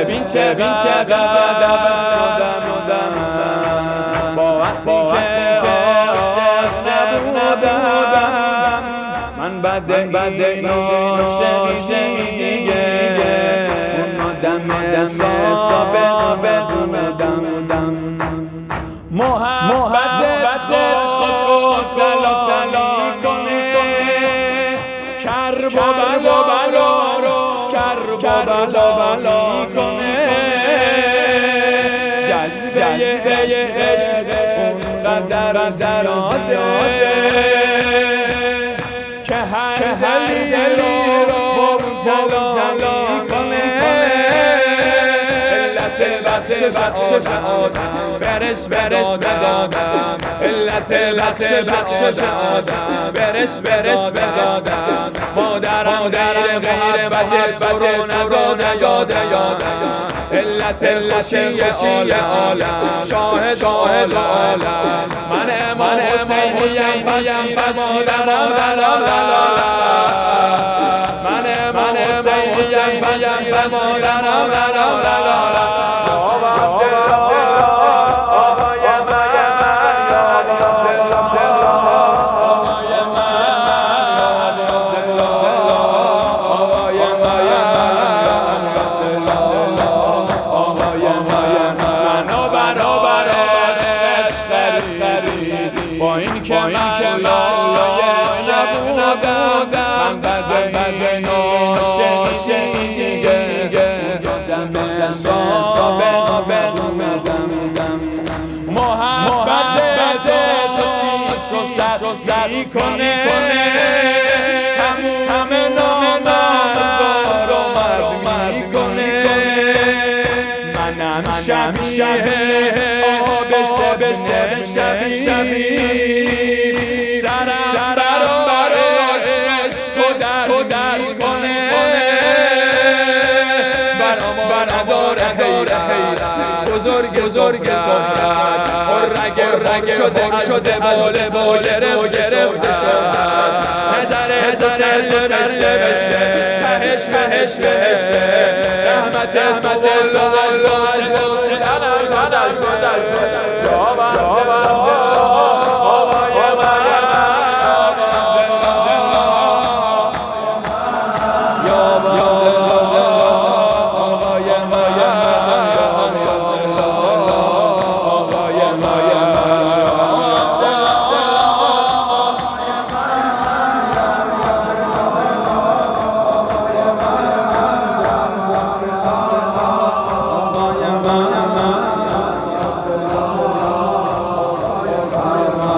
ببین چقدر شدم با وقتی که عاشق نبودم. من بعد این عاشقی دیگه اومدم حساب بدونم. محبت خود طلا کنه، کرب و بلا کنه. جذبه عشق اونقدر زیاده که هر دلی رو مبتلا کنه. علت بخش آدم برس به دادم، علت بخش آدم برس به دادم. مادرم غیر بد تو رو ندادم، علت خوشی عالم شاهد عالم. من امام حسینیم به مادرم من امام حسینیم به مادرم. با این که من لایق نبودم، من بعد عاشقی دیگه یادم حساب بدونم. محبت تو کیش و سر کنه، تمام نامرد رو مرد میکنه. منم شبیه آب شبیه سرم براش تو در کنه. برام نداره حیرت بزرگ صحبت، رگ شده بال گرفته شد. نظر تو تهش رحمت تو